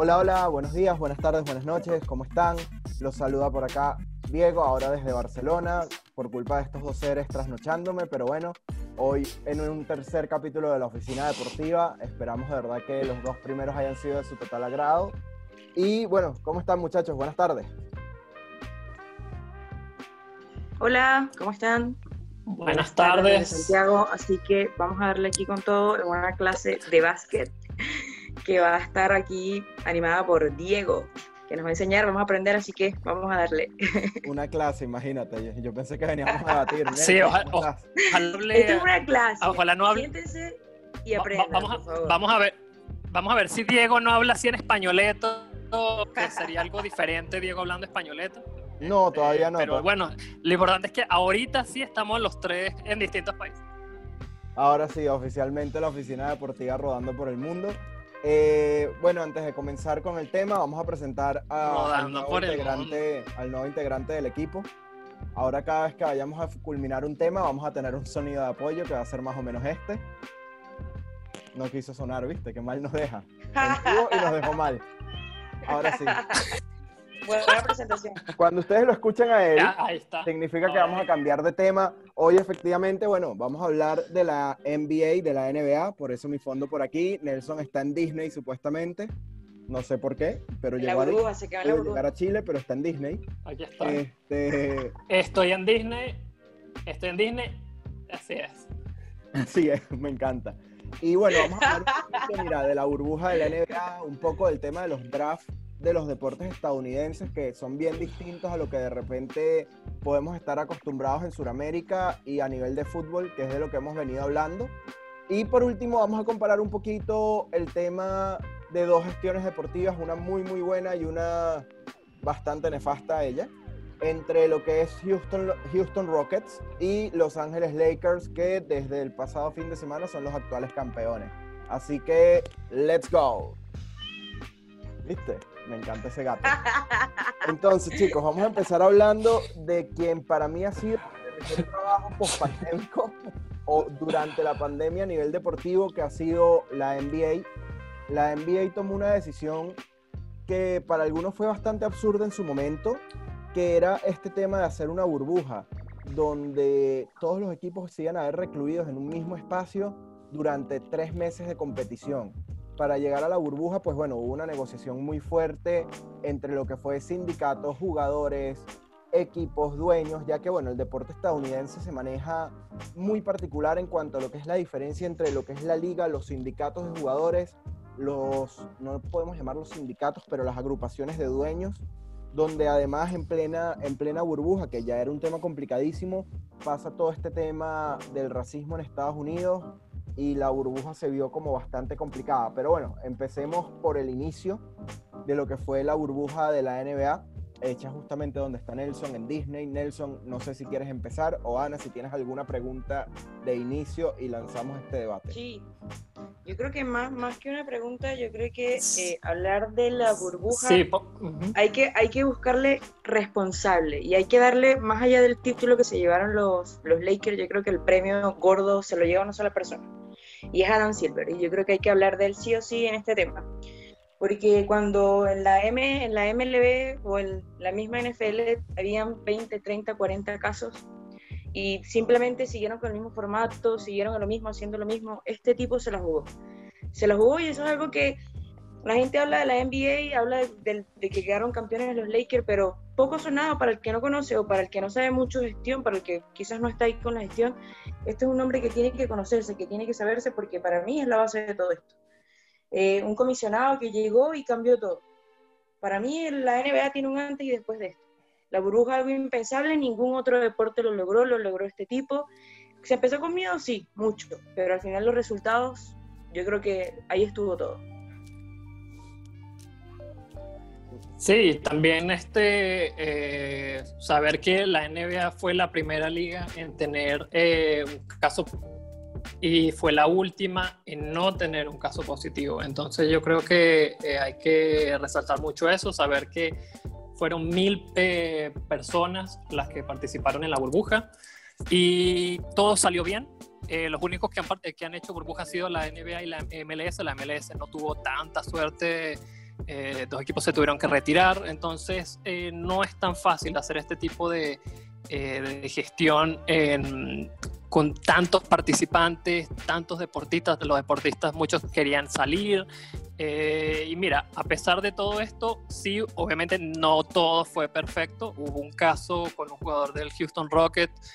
Hola, hola, buenos días, buenas tardes, buenas noches, ¿cómo están? Los saluda por acá Diego, ahora desde Barcelona, por culpa de estos dos seres trasnochándome, pero bueno, hoy en un tercer capítulo de la Oficina Deportiva, esperamos de verdad que los dos primeros hayan sido de su total agrado. Y bueno, ¿cómo están muchachos? Buenas tardes. Hola, ¿cómo están? Buenas tardes desde tardes. Santiago, así que vamos a darle aquí con todo en una clase de básquet que va a estar aquí animada por Diego, que nos va a enseñar, vamos a aprender, así que vamos a darle. Una clase, imagínate, yo pensé que veníamos a debatir. Sí, Nelson, ¿cómo estás? Esto es una clase, ojalá no hable. siéntense y aprendan, por favor. Vamos a ver si Diego no habla así en españoleto, que sería algo diferente Diego hablando españoleto. No, todavía no. Pero bueno, lo importante es que ahorita sí estamos los tres en distintos países. Ahora sí, oficialmente la Oficina Deportiva rodando por el mundo. Bueno, antes de comenzar con el tema, vamos a presentar al nuevo integrante del equipo. Ahora cada vez que vayamos a culminar un tema, vamos a tener un sonido de apoyo que va a ser más o menos este. No quiso sonar, ¿viste? Qué mal nos deja. En vivo y nos dejó mal. Ahora sí. Buena presentación. Cuando ustedes lo escuchan a él, Ahí está. significa que vamos a cambiar de tema. Hoy efectivamente, bueno, vamos a hablar de la NBA, de la NBA, por eso mi fondo por aquí. Nelson está en Disney supuestamente, no sé por qué, pero llegó Se quedó en la burbuja. llegar a Chile, pero está en Disney. Aquí está. Estoy en Disney, así es. Así es, me encanta. Y bueno, vamos a hablar un poquito, mira, de la burbuja de la NBA, un poco del tema de los drafts de los deportes estadounidenses, que son bien distintos a lo que de repente podemos estar acostumbrados en Sudamérica y a nivel de fútbol, que es de lo que hemos venido hablando. Y por último vamos a comparar un poquito el tema de dos gestiones deportivas, una muy muy buena y una bastante nefasta a ella, entre lo que es Houston Rockets y Los Ángeles Lakers, que desde el pasado fin de semana son los actuales campeones. Así que, let's go. ¿Viste? Me encanta ese gato. Entonces, chicos, vamos a empezar hablando de quien para mí ha sido el mejor trabajo post-pandémico o durante la pandemia a nivel deportivo, que ha sido la NBA. La NBA tomó una decisión que para algunos fue bastante absurda en su momento, que era este tema de hacer una burbuja, donde todos los equipos se iban a ver recluidos en un mismo espacio durante 3 meses de competición. Para llegar a la burbuja, pues bueno, hubo una negociación muy fuerte entre lo que fue sindicatos, jugadores, equipos, dueños, ya que bueno, el deporte estadounidense se maneja muy particular en cuanto a lo que es la diferencia entre lo que es la liga, los sindicatos de jugadores, no podemos llamarlos sindicatos, pero las agrupaciones de dueños, donde además en plena burbuja, que ya era un tema complicadísimo, pasa todo este tema del racismo en Estados Unidos, y la burbuja se vio como bastante complicada. Pero bueno, empecemos por el inicio de lo que fue la burbuja de la NBA, hecha justamente donde está Nelson, en Disney. Nelson, no sé si quieres empezar, o Ana, si tienes alguna pregunta de inicio y lanzamos este debate. Sí, yo creo que más que una pregunta, yo creo que hablar de la burbuja, sí, hay que buscarle responsable y hay que darle, más allá del título que se llevaron los Lakers, yo creo que el premio gordo se lo lleva una sola persona, y es Adam Silver, y yo creo que hay que hablar de él sí o sí en este tema, porque cuando en la MLB o en la misma NFL habían 20, 30, 40 casos y simplemente siguieron con el mismo formato, siguieron a lo mismo, haciendo lo mismo, este tipo se la jugó y eso es algo que la gente habla de la NBA, habla de que quedaron campeones los Lakers, pero poco sonado para el que no conoce o para el que no sabe mucho de gestión, para el que quizás no está ahí con la gestión. Este es un hombre que tiene que conocerse, que tiene que saberse, porque para mí es la base de todo esto. Un comisionado que llegó y cambió todo. Para mí la NBA tiene un antes y después de esto. La burbuja es algo impensable, ningún otro deporte lo logró este tipo. ¿Se empezó con miedo? Sí, mucho, pero al final los resultados, yo creo que ahí estuvo todo. Sí, también saber que la NBA fue la primera liga en tener un caso y fue la última en no tener un caso positivo. Entonces yo creo que hay que resaltar mucho eso, saber que fueron 1,000 personas las que participaron en la burbuja y todo salió bien. Los únicos que han hecho burbuja han sido la NBA y la MLS. La MLS no tuvo tanta suerte 2 equipos se tuvieron que retirar, entonces no es tan fácil hacer este tipo de gestión con tantos participantes, tantos deportistas. Los deportistas, muchos querían salir, y mira, a pesar de todo esto, sí, obviamente no todo fue perfecto. Hubo un caso con un jugador del Houston Rockets,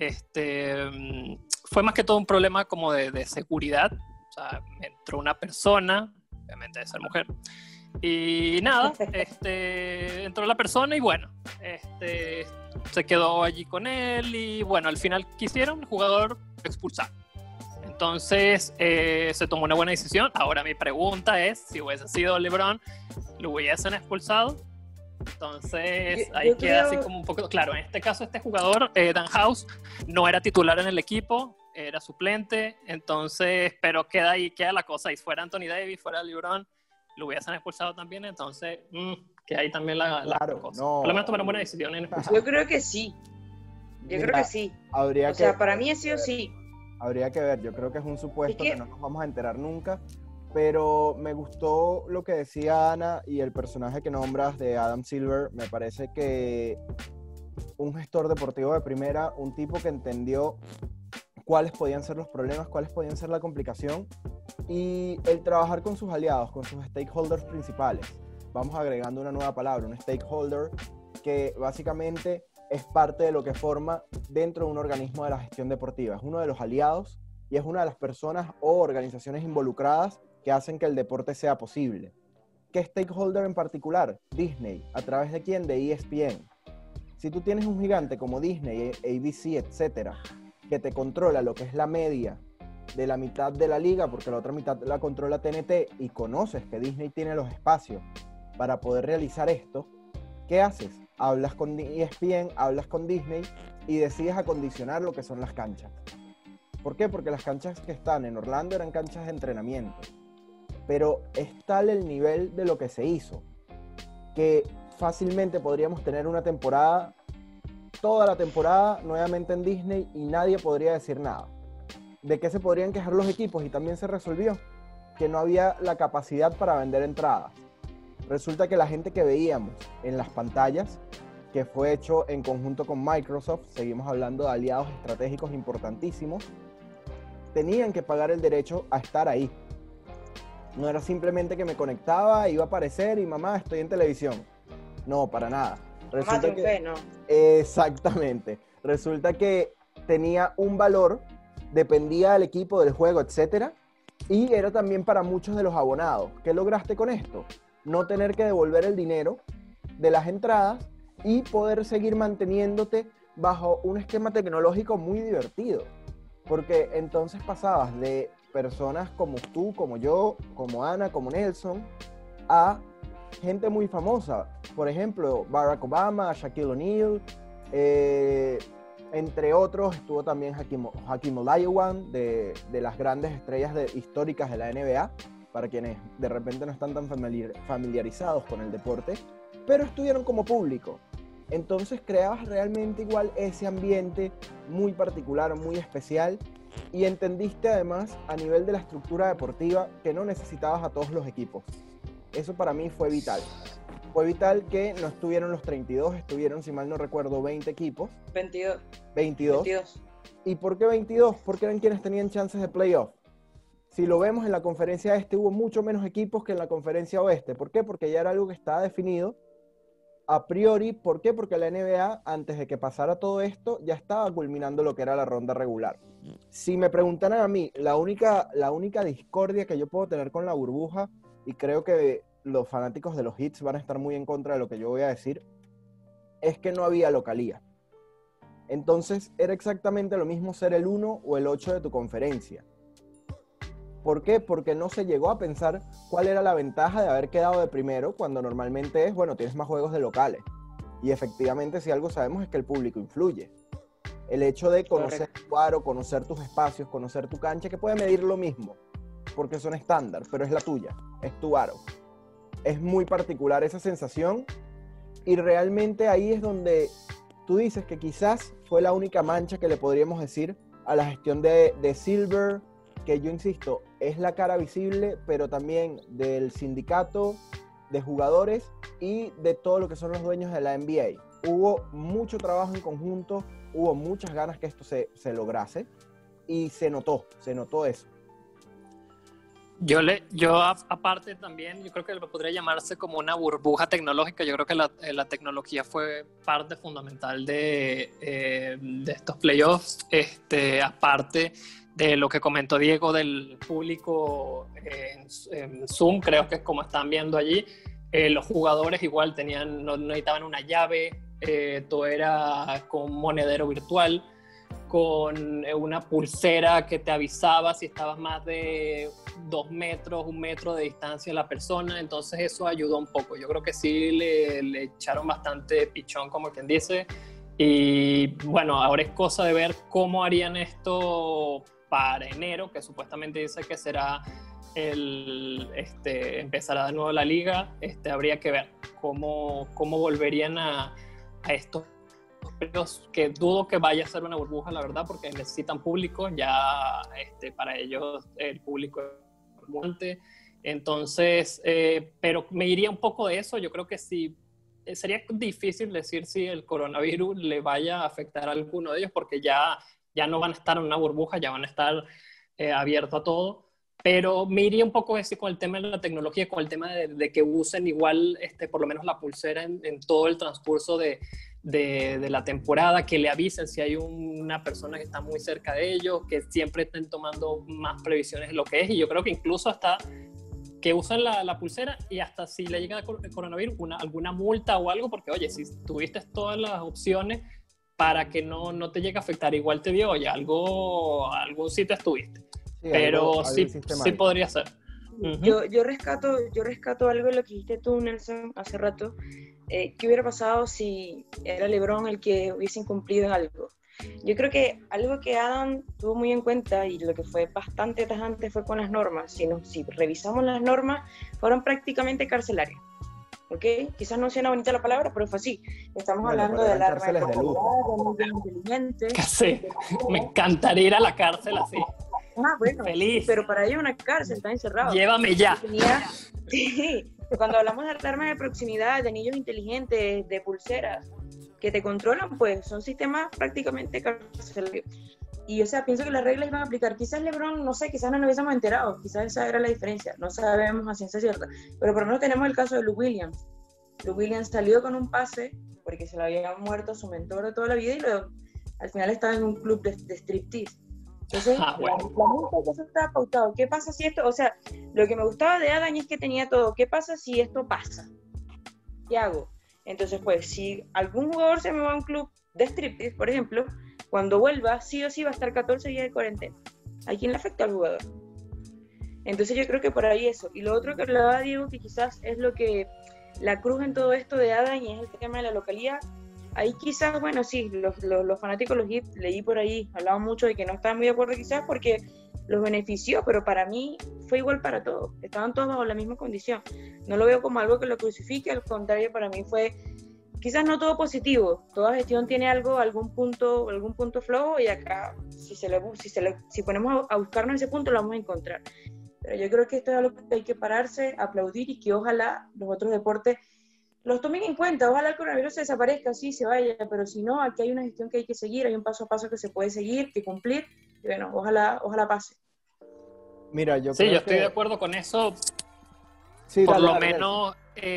fue más que todo un problema como de seguridad. O sea, entró una persona, obviamente de ser mujer, y nada, entró la persona y bueno, se quedó allí con él y bueno, al final quisieron el jugador expulsar. Entonces se tomó una buena decisión. Ahora mi pregunta es, si hubiese sido LeBron, ¿lo hubiesen expulsado? Entonces ahí queda así como un poco claro. En este caso, este jugador, Dan House, no era titular en el equipo, era suplente. Entonces, pero queda la cosa. Y fuera Anthony Davis, fuera LeBron, lo hubiesen expulsado también. Entonces, que ahí también la cosa. No. Por lo menos tomaron buena decisión en expulsar. Yo creo que sí. Creo que sí. O sea, para mí ha sido sí. Habría que ver. Yo creo que es un supuesto que no nos vamos a enterar nunca. Pero me gustó lo que decía Ana y el personaje que nombras de Adam Silver. Me parece que un gestor deportivo de primera, un tipo que entendió cuáles podían ser los problemas, cuáles podían ser la complicación, y el trabajar con sus aliados, con sus stakeholders principales. Vamos agregando una nueva palabra, un stakeholder, que básicamente es parte de lo que forma dentro de un organismo de la gestión deportiva. Es uno de los aliados y es una de las personas o organizaciones involucradas que hacen que el deporte sea posible. ¿Qué stakeholder en particular? Disney. ¿A través de quién? De ESPN. Si tú tienes un gigante como Disney, ABC, etcétera, que te controla lo que es la media de la mitad de la liga, porque la otra mitad la controla TNT, y conoces que Disney tiene los espacios para poder realizar esto, ¿qué haces? Hablas con ESPN, hablas con Disney y decides acondicionar lo que son las canchas. ¿Por qué? Porque las canchas que están en Orlando eran canchas de entrenamiento. Pero es tal el nivel de lo que se hizo que fácilmente podríamos tener una temporada, toda la temporada nuevamente en Disney, y nadie podría decir nada. ¿De qué se podrían quejar los equipos? Y también se resolvió que no había la capacidad para vender entradas. Resulta que la gente que veíamos en las pantallas, que fue hecho en conjunto con Microsoft, seguimos hablando de aliados estratégicos importantísimos, tenían que pagar el derecho a estar ahí. No era simplemente que me conectaba, iba a aparecer y mamá, estoy en televisión. No, para nada. Resulta que, no. Exactamente. Resulta que tenía un valor, dependía del equipo, del juego, etcétera, y era también para muchos de los abonados. ¿Qué lograste con esto? No tener que devolver el dinero de las entradas y poder seguir manteniéndote bajo un esquema tecnológico muy divertido. Porque entonces pasabas de personas como tú, como yo, como Ana, como Nelson, a gente muy famosa. Por ejemplo, Barack Obama, Shaquille O'Neal, entre otros. Estuvo también Hakeem Olajuwon, de las grandes estrellas históricas de la NBA, para quienes de repente no están tan familiarizados con el deporte, pero estuvieron como público. Entonces creabas realmente igual ese ambiente muy particular, muy especial, y entendiste además a nivel de la estructura deportiva que no necesitabas a todos los equipos. Eso para mí fue vital. Fue vital que no estuvieron los 32, estuvieron, si mal no recuerdo, 20 equipos. 22. ¿Y por qué 22? Porque eran quienes tenían chances de playoff. Si lo vemos en la conferencia este, hubo mucho menos equipos que en la conferencia oeste. ¿Por qué? Porque ya era algo que estaba definido a priori. ¿Por qué? Porque la NBA, antes de que pasara todo esto, ya estaba culminando lo que era la ronda regular. Si me preguntaran a mí, la única discordia que yo puedo tener con la burbuja, y creo que los fanáticos de los Hits van a estar muy en contra de lo que yo voy a decir, es que no había localía. Entonces era exactamente lo mismo ser el 1 o el 8 de tu conferencia. ¿Por qué? Porque no se llegó a pensar cuál era la ventaja de haber quedado de primero, cuando normalmente es, bueno, tienes más juegos de locales. Y efectivamente, si algo sabemos es que el público influye. El hecho de conocer tu aro, conocer tus espacios, conocer tu cancha, que puede medir lo mismo, porque son estándar, pero es la tuya, es tu aro. Es muy particular esa sensación, y realmente ahí es donde tú dices que quizás fue la única mancha que le podríamos decir a la gestión de Silver, que yo insisto, es la cara visible, pero también del sindicato de jugadores y de todo lo que son los dueños de la NBA. Hubo mucho trabajo en conjunto, hubo muchas ganas que esto se lograse y se notó eso. Aparte también, yo creo que podría llamarse como una burbuja tecnológica. Yo creo que la tecnología fue parte fundamental de estos playoffs, aparte de lo que comentó Diego del público en Zoom, creo que es como están viendo allí. Los jugadores igual no necesitaban una llave, todo era con monedero virtual, con una pulsera que te avisaba si estabas más de 2 metros, 1 metro de distancia de la persona. Entonces eso ayudó un poco. Yo creo que sí le echaron bastante pichón, como quien dice. Y bueno, ahora es cosa de ver cómo harían esto para enero, que supuestamente dice que será empezará de nuevo la liga. Habría que ver cómo volverían a estos periodos, que dudo que vaya a ser una burbuja, la verdad, porque necesitan público. Ya para ellos el público es importante. Entonces, pero me iría un poco de eso. Yo creo que sí, sería difícil decir si el coronavirus le vaya a afectar a alguno de ellos, porque ya no van a estar en una burbuja, ya van a estar abiertos a todo. Pero me iría un poco así con el tema de la tecnología, con el tema de que usen igual por lo menos la pulsera en todo el transcurso de la temporada, que le avisen si hay una persona que está muy cerca de ellos, que siempre estén tomando más previsiones de lo que es. Y yo creo que incluso hasta que usen la pulsera, y hasta si le llega el coronavirus, alguna multa o algo, porque oye, si tuviste todas las opciones para que no te llegue a afectar, igual te dio, oye, algún sitio estuviste. Sí, pero sí podría ser. Uh-huh. Yo rescato algo de lo que dijiste tú, Nelson, hace rato. ¿Qué hubiera pasado si era LeBron el que hubiese incumplido en algo? Yo creo que algo que Adam tuvo muy en cuenta, y lo que fue bastante tajante, fue con las normas. Si revisamos las normas, fueron prácticamente carcelarias. ¿Ok? Quizás no sea una bonita la palabra, pero fue así. Estamos hablando de alarma de inteligente. Sí, me encantaría ir a la cárcel así. Bueno, feliz. Pero para ello una cárcel, está encerrado. Llévame ya. Sí, cuando hablamos de alarmas de proximidad, de anillos inteligentes, de pulseras que te controlan, pues son sistemas prácticamente carcelarios. Y o sea, pienso que las reglas iban a aplicar. Quizás LeBron, no sé, quizás no nos hubiésemos enterado, quizás esa era la diferencia, no sabemos a ciencia cierta. Pero por lo menos tenemos el caso de Lou Williams. Lou Williams salió con un pase porque se le había muerto su mentor de toda la vida y luego al final estaba en un club de striptease. Entonces, bueno. la multa que eso estaba pautado. ¿Qué pasa si esto? O sea, lo que me gustaba de Adam es que tenía todo. ¿Qué pasa si esto pasa? ¿Qué hago? Entonces, pues, si algún jugador se me va a un club de striptease, por ejemplo, cuando vuelva, sí o sí va a estar 14 días de cuarentena. ¿A quién le afecta al jugador? Entonces yo creo que por ahí eso. Y lo otro que hablaba Diego, que quizás es lo que la cruz en todo esto de Adam, y es el tema de la localidad. Ahí quizás, bueno, sí, los fanáticos, los Heat, leí por ahí, hablaban mucho de que no estaban muy de acuerdo quizás porque los benefició, pero para mí fue igual para todos. Estaban todos bajo la misma condición. No lo veo como algo que lo crucifique, al contrario, para mí fue quizás no todo positivo. Toda gestión tiene algún punto flojo, y acá si ponemos a buscarnos ese punto lo vamos a encontrar. Pero yo creo que esto es algo que hay que pararse, aplaudir, y que ojalá los otros deportes los tomen en cuenta. Ojalá el coronavirus se desaparezca, sí, se vaya, pero si no, aquí hay una gestión que hay que seguir, hay un paso a paso que se puede seguir, que cumplir, y bueno, ojalá pase. Mira, yo estoy de acuerdo con eso. Sí, por lo menos,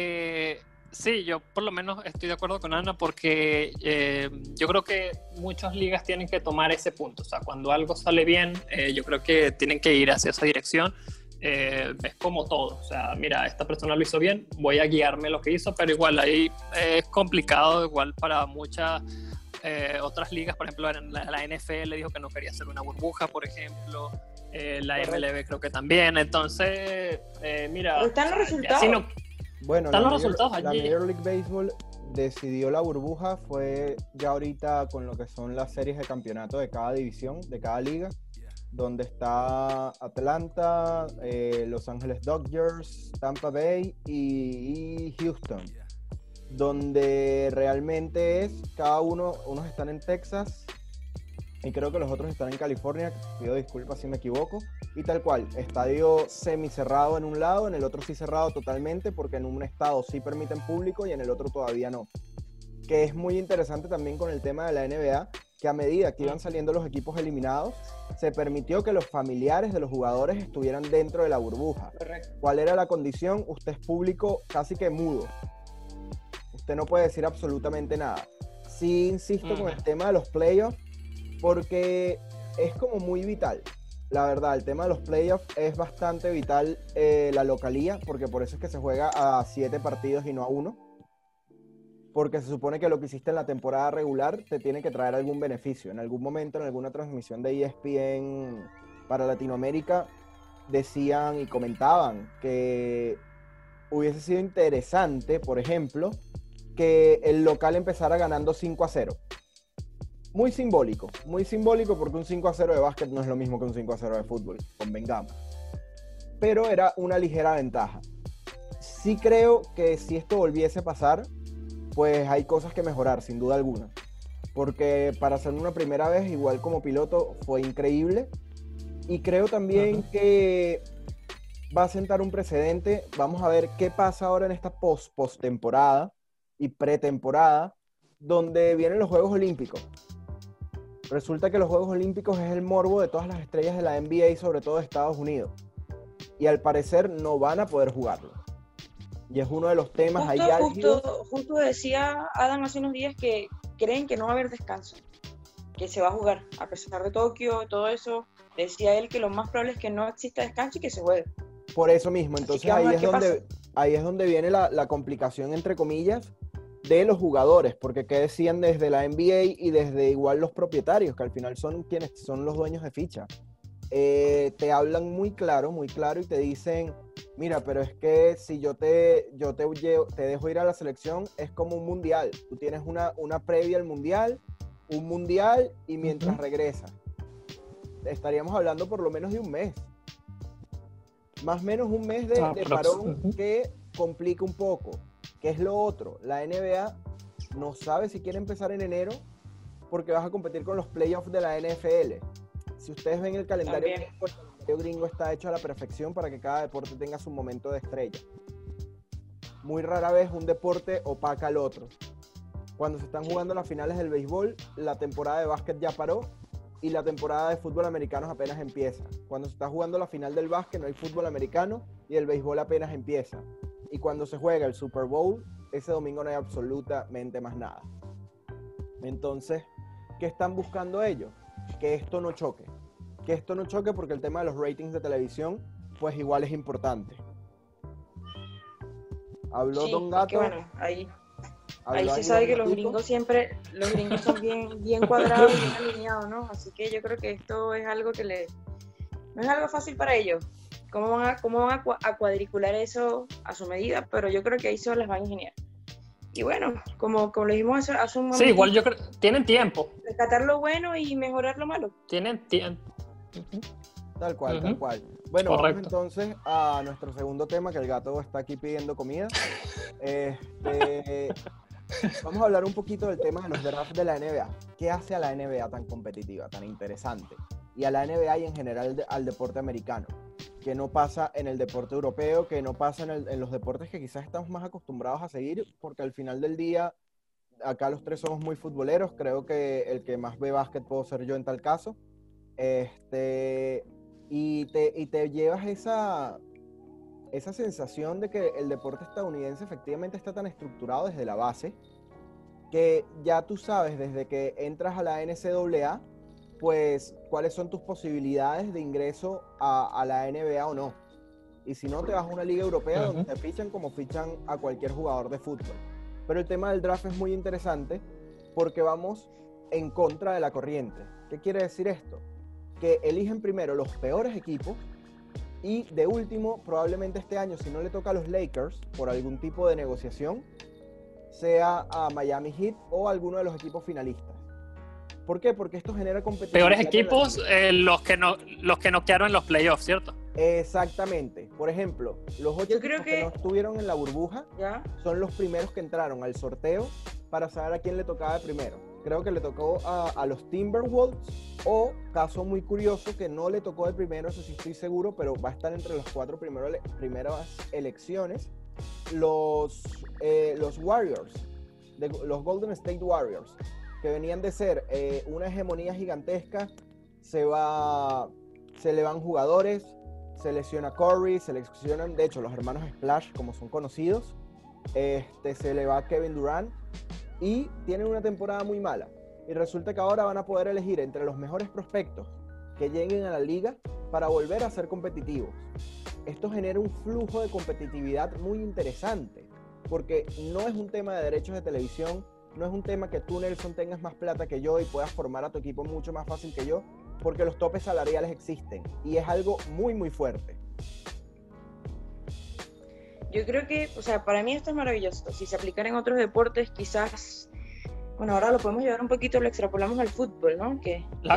sí, yo por lo menos estoy de acuerdo con Ana, porque yo creo que muchas ligas tienen que tomar ese punto. O sea, cuando algo sale bien, yo creo que tienen que ir hacia esa dirección. Es como todo, o sea, mira, esta persona lo hizo bien, voy a guiarme lo que hizo, pero igual ahí es complicado, igual para muchas otras ligas. Por ejemplo, la NFL dijo que no quería hacer una burbuja, por ejemplo, la MLB creo que también. Entonces, mira, pero están los resultados. Bueno, están los resultados allí. La Major League Baseball decidió la burbuja, fue ya ahorita con lo que son las series de campeonato de cada división, de cada liga, donde está Atlanta, Los Ángeles Dodgers, Tampa Bay y Houston, donde realmente es cada unos están en Texas y creo que los otros están en California, pido disculpas si me equivoco, y tal cual, estadio semicerrado en un lado, en el otro sí cerrado totalmente, porque en un estado sí permiten público y en el otro todavía no. Que es muy interesante también con el tema de la NBA, que a medida que iban saliendo los equipos eliminados, se permitió que los familiares de los jugadores estuvieran dentro de la burbuja. Correcto. ¿Cuál era la condición? Usted es público casi que mudo. Usted no puede decir absolutamente nada. Sí insisto con el tema de los playoffs, porque es como muy vital. La verdad, el tema de los playoffs es bastante vital, la localía, porque por eso es que se juega a 7 partidos y no a 1. Porque se supone que lo que hiciste en la temporada regular te tiene que traer algún beneficio. En algún momento, en alguna transmisión de ESPN para Latinoamérica, decían y comentaban que hubiese sido interesante, por ejemplo, que el local empezara ganando 5-0. Muy simbólico porque un 5-0 de básquet no es lo mismo que un 5-0 de fútbol, convengamos. Pero era una ligera ventaja. Sí creo que si esto volviese a pasar, pues hay cosas que mejorar, sin duda alguna. Porque para hacer una primera vez, igual como piloto, fue increíble. Y creo también que va a sentar un precedente. Vamos a ver qué pasa ahora en esta post-temporada y pretemporada, donde vienen los Juegos Olímpicos. Resulta que los Juegos Olímpicos es el morbo de todas las estrellas de la NBA y sobre todo de Estados Unidos. Y al parecer no van a poder jugarlo. Y es uno de los temas ahí álgidos. Justo decía Adam hace unos días que creen que no va a haber descanso, que se va a jugar, a pesar de Tokio, todo eso. Decía él que lo más probable es que no exista descanso y que se juegue. Por eso mismo, entonces ahí es donde viene la complicación, entre comillas, de los jugadores, porque ¿qué decían desde la NBA y desde igual los propietarios, que al final son quienes son los dueños de ficha? Te hablan muy claro y te dicen, mira, pero es que si yo te dejo ir a la selección, es como un mundial. Tú tienes una previa al mundial, un mundial y mientras regresas. Estaríamos hablando por lo menos de un mes. Más o menos un mes de parón que complica un poco. ¿Qué es lo otro? La NBA no sabe si quiere empezar en enero porque vas a competir con los playoffs de la NFL. Si ustedes ven el calendario gringo está hecho a la perfección para que cada deporte tenga su momento de estrella. Muy rara vez un deporte opaca al otro. Cuando se están jugando las finales del béisbol, la temporada de básquet ya paró y la temporada de fútbol americano apenas empieza. Cuando se está jugando la final del básquet no hay fútbol americano y el béisbol apenas empieza. Y cuando se juega el Super Bowl, ese domingo no hay absolutamente más nada. Entonces, ¿qué están buscando ellos? Que esto no choque. Que esto no choque porque el tema de los ratings de televisión, pues igual es importante. Habló Don Gato. Que bueno, ahí se sabe que los gringos son bien cuadrados y bien alineados, ¿no? Así que yo creo que esto es algo que no es algo fácil para ellos. ¿Cómo van a cuadricular eso a su medida? Pero yo creo que ahí se las van a ingeniar. Y bueno, como lo dijimos hace un momento. Sí, igual yo creo tienen tiempo. Rescatar lo bueno y mejorar lo malo. Tienen tiempo. Tal cual. Bueno, correcto. Vamos entonces a nuestro segundo tema, que el gato está aquí pidiendo comida. Vamos a hablar un poquito del tema de los drafts de la NBA. ¿Qué hace a la NBA tan competitiva, tan interesante? Y a la NBA y en general al deporte americano. Que no pasa en el deporte europeo, que no pasa en los deportes que quizás estamos más acostumbrados a seguir, porque al final del día, acá los tres somos muy futboleros. Creo que el que más ve básquet puedo ser yo en tal caso. Y te llevas esa sensación de que el deporte estadounidense efectivamente está tan estructurado desde la base que ya tú sabes desde que entras a la NCAA pues cuáles son tus posibilidades de ingreso a la NBA o no. Y si no, te vas a una liga europea donde te fichan como fichan a cualquier jugador de fútbol. Pero el tema del draft es muy interesante porque vamos en contra de la corriente. ¿Qué quiere decir esto? Que eligen primero los peores equipos y de último, probablemente este año, si no le toca a los Lakers por algún tipo de negociación, sea a Miami Heat o a alguno de los equipos finalistas. ¿Por qué? Porque esto genera competitividad. Peores equipos, los que no quedaron en los playoffs, ¿cierto? Exactamente. Por ejemplo, los 8 equipos que no estuvieron en la burbuja son los primeros que entraron al sorteo para saber a quién le tocaba de primero. creo que le tocó a los Timberwolves, o caso muy curioso que no le tocó de primero, eso sí estoy seguro, pero va a estar entre los 4 primeras elecciones, los Warriors, los Golden State Warriors, que venían de ser una hegemonía gigantesca. Se le van jugadores, se lesiona Curry, se lesionan, de hecho, los hermanos Splash, como son conocidos, se le va Kevin Durant, y tienen una temporada muy mala. Y resulta que ahora van a poder elegir entre los mejores prospectos que lleguen a la liga para volver a ser competitivos. Esto genera un flujo de competitividad muy interesante, porque no es un tema de derechos de televisión, no es un tema que tú, Nelson, tengas más plata que yo y puedas formar a tu equipo mucho más fácil que yo, porque los topes salariales existen, y es algo muy, muy fuerte. Yo creo que, o sea, para mí esto es maravilloso. Si se aplicara en otros deportes, quizás, bueno, ahora lo podemos llevar un poquito, lo extrapolamos al fútbol, ¿no? Que la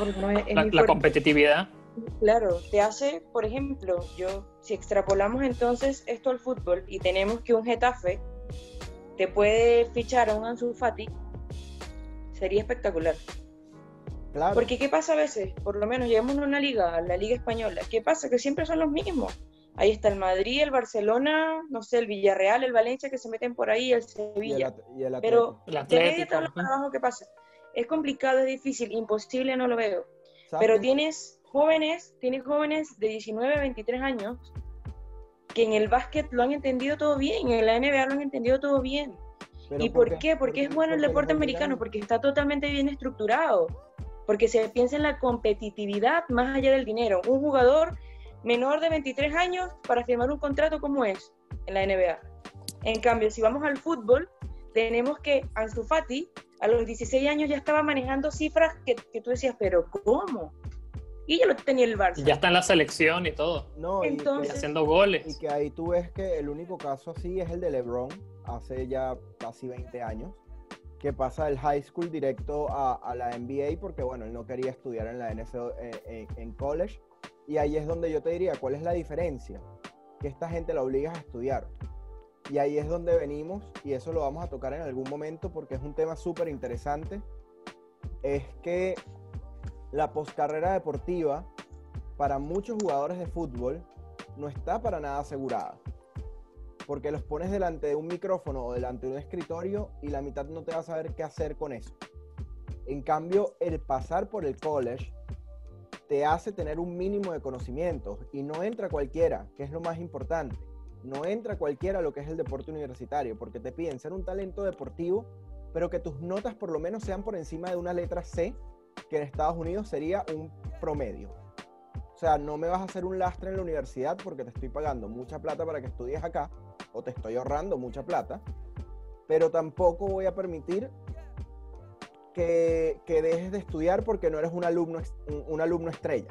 competitividad. Claro, te hace, por ejemplo, si extrapolamos entonces esto al fútbol y tenemos que un Getafe te puede fichar a un Ansu Fati, sería espectacular. Claro. Porque ¿qué pasa a veces? Por lo menos llegamos a una liga, la Liga Española, ¿qué pasa? Que siempre son los mismos. Ahí está el Madrid, el Barcelona, no sé, el Villarreal, el Valencia, que se meten por ahí, el Sevilla. Pero de media tabla para abajo, ¿qué pasa? Es complicado, es difícil, imposible, no lo veo. ¿Sabes? Pero tienes jóvenes de 19 a 23 años que en el básquet lo han entendido todo bien, en la NBA lo han entendido todo bien. ¿Y por qué? Porque es bueno el deporte americano, porque está totalmente bien estructurado, porque se piensa en la competitividad más allá del dinero. Un jugador menor de 23 años para firmar un contrato, ¿cómo es en la NBA? En cambio, si vamos al fútbol, tenemos que Ansu Fati a los 16 años ya estaba manejando cifras que tú decías, pero ¿cómo? Y ya lo tenía el Barça. Y ya está en la selección y todo. No, entonces, y haciendo goles. Y que ahí tú ves que el único caso así es el de LeBron, hace ya casi 20 años, que pasa del high school directo a la NBA porque, bueno, él no quería estudiar en la en college. Y ahí es donde yo te diría, ¿cuál es la diferencia? Que esta gente la obligas a estudiar. Y ahí es donde venimos, y eso lo vamos a tocar en algún momento porque es un tema súper interesante, es que la poscarrera deportiva para muchos jugadores de fútbol no está para nada asegurada. Porque los pones delante de un micrófono o delante de un escritorio y la mitad no te va a saber qué hacer con eso. En cambio, el pasar por el college te hace tener un mínimo de conocimientos y no entra cualquiera, que es lo más importante. No entra cualquiera a lo que es el deporte universitario, porque te piden ser un talento deportivo, pero que tus notas por lo menos sean por encima de una letra C, que en Estados Unidos sería un promedio. O sea, no me vas a hacer un lastre en la universidad porque te estoy pagando mucha plata para que estudies acá, o te estoy ahorrando mucha plata, pero tampoco voy a permitir que dejes de estudiar porque no eres un alumno estrella.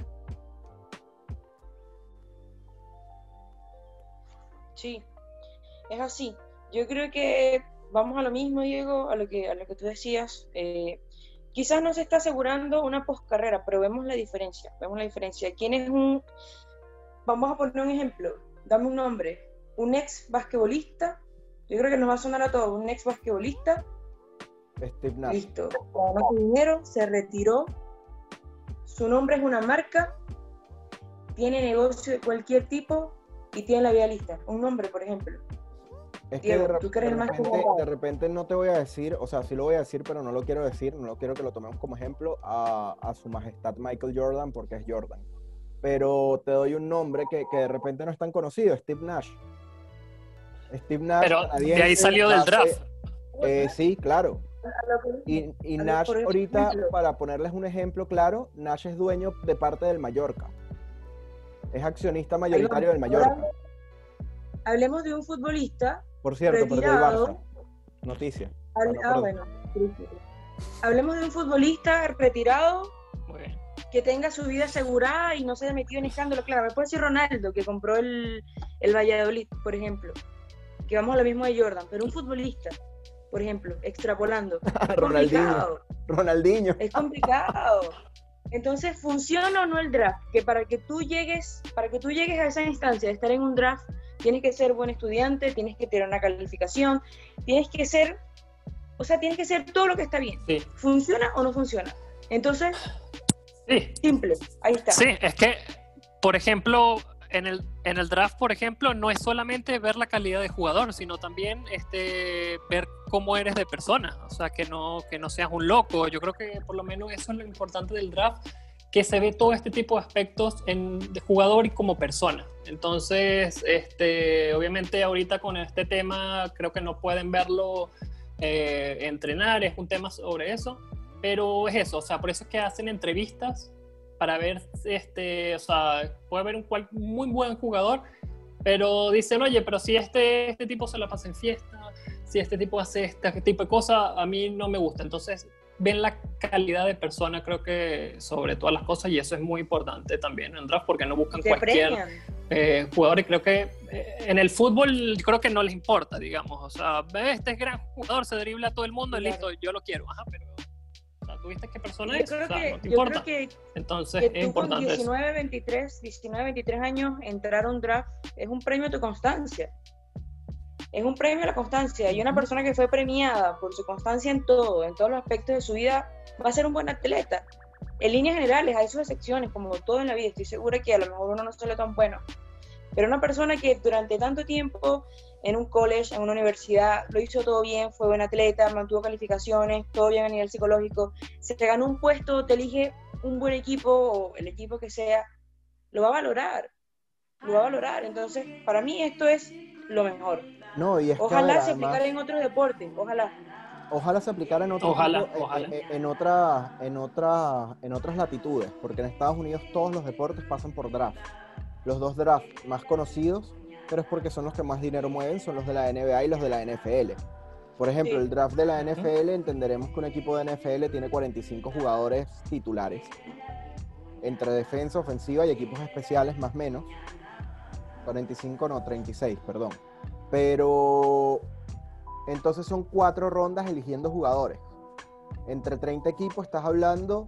Sí, es así. Yo creo que vamos a lo mismo, Diego, a lo que tú decías. Quizás no se está asegurando una poscarrera, pero vemos la diferencia. ¿Quién es vamos a poner un ejemplo, dame un nombre, un ex basquetbolista? Yo creo que nos va a sonar a todos, un ex basquetbolista. Steve Nash. Listo, ganó su dinero, se retiró, su nombre es una marca, tiene negocio de cualquier tipo y tiene la vida lista. Un nombre, por ejemplo. Es Diego, que de repente no te voy a decir, o sea, sí lo voy a decir, pero no lo quiero decir, no lo quiero que lo tomemos como ejemplo a su majestad Michael Jordan, porque es Jordan. Pero te doy un nombre que de repente no es tan conocido, Steve Nash. Steve Nash. Pero de ahí salió del draft. Sí, claro. Y Nash ahorita, para ponerles un ejemplo claro, Nash es dueño de parte del Mallorca. Es accionista mayoritario del Mallorca. Hablemos de un futbolista. Por cierto, retirado, pero del Barça. Noticia. Bueno. Hablemos de un futbolista retirado que tenga su vida asegurada y no se haya metido en escándalo. Claro, me puede decir Ronaldo, que compró el Valladolid, por ejemplo. Que vamos a lo mismo de Jordan. Pero un futbolista, por ejemplo, extrapolando. Es Ronaldinho. Es complicado. Entonces, ¿funciona o no el draft? Que para que tú llegues a esa instancia de estar en un draft, tienes que ser buen estudiante, tienes que tener una calificación, tienes que ser O sea, tiene que ser todo lo que está bien. Sí. ¿Funciona o no funciona? Entonces, sí. Simple, ahí está. Sí, es que, por ejemplo, en el draft, por ejemplo, no es solamente ver la calidad de jugador, sino también ver cómo eres de persona. O sea, que no seas un loco. Yo creo que por lo menos eso es lo importante del draft, que se ve todo este tipo de aspectos de jugador y como persona. Entonces, obviamente ahorita con este tema creo que no pueden verlo entrenar, es un tema sobre eso, pero es eso, o sea, por eso es que hacen entrevistas para ver, o sea, puede haber un muy buen jugador, pero dicen, oye, pero si este tipo se la pasa en fiesta, si este tipo hace este tipo de cosas, a mí no me gusta. Entonces, ven la calidad de persona, creo que sobre todas las cosas, y eso es muy importante también en draft, porque no buscan cualquier jugador, y creo que en el fútbol creo que no les importa, digamos, o sea, este es gran jugador, se dribla a todo el mundo, claro. Y listo, yo lo quiero, pero o sea, ¿tuviste qué persona es? O sea, no te importa. Entonces que es importante con 19, 23 años entrar a un draft es un premio a tu constancia. Es un premio a la constancia, y una persona que fue premiada por su constancia en todos los aspectos de su vida, va a ser un buen atleta. En líneas generales, hay sus excepciones, como todo en la vida, estoy segura que a lo mejor uno no sale tan bueno, pero una persona que durante tanto tiempo en un college, en una universidad, lo hizo todo bien, fue buen atleta, mantuvo calificaciones, todo bien a nivel psicológico, se te ganó un puesto, te elige un buen equipo, o el equipo que sea, lo va a valorar. Entonces, para mí esto es lo mejor. No, y es ojalá que, se aplicara en otros deportes, ojalá se aplicara en otras latitudes, porque en Estados Unidos todos los deportes pasan por draft. Los 2 drafts más conocidos, pero es porque son los que más dinero mueven, son los de la NBA y los de la NFL. Por ejemplo, el draft de la NFL, entenderemos que un equipo de NFL tiene 45 jugadores titulares, entre defensa, ofensiva y equipos especiales más o menos. 45 no, 36, perdón. Pero entonces son 4 rondas eligiendo jugadores. Entre 30 equipos estás hablando